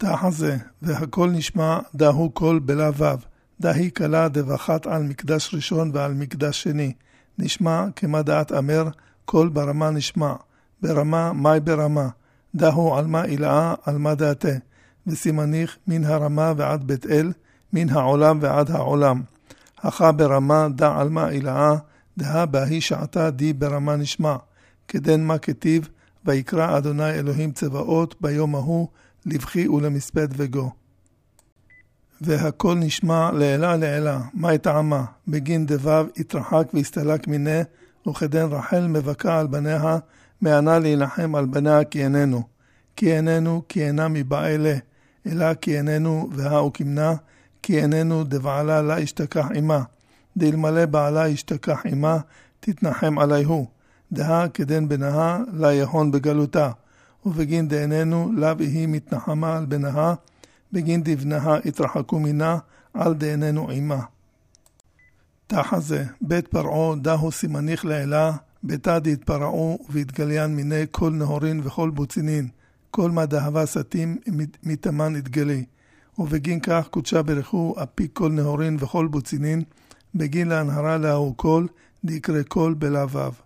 תחזה, והכל נשמע דהו קול בלה וו, דהי קלה דבחת על מקדש ראשון ועל מקדש שני, נשמע כמה דעת אמר, קול ברמה נשמע, ברמה מי ברמה, דהו על מה אילאה על מה דעתה, וסימניך מן הרמה ועד בית אל, מן העולם ועד העולם, הכה ברמה דע על מה אילאה, דהה בהי שעתה די ברמה נשמע, כדן מה כתיב, ויקרא אדוני אלוהים צבאות ביום ההוא, לבכי ולמספד וגו. והכל נשמע לעילה לעילה, מה טעמה, בגין דבב התרחק והסתלק מיני, וכדן רחל מבכה על בניה, מענה להילחם על בניה כי איננו, כי אינה מבעלה, אלא כי איננו והאו כמנה, כי איננו דבעלה לה ישתכח עמה, דלמלא בעלה ישתכח עמה, תתנחם עליהו, דהה כדן בניה לה יהון בגלותה, ובגין דאיננו לאו היא מתנחמה על בניה, בגין דבניה התרחקו מינה על דאיננו עמה. תחזה, בית פרעו דהו סימניך לעילה, ביתה דהתפרעו והתגליין מיני כל נהורין וכל בוצינין, כל מה דהבה סתים מתאמן התגלי, ובגין כך קודשה ברכו אפי כל נהורין וכל בוצינין, בגין להנהרה להוא כל, דיקרא כל בלה וו.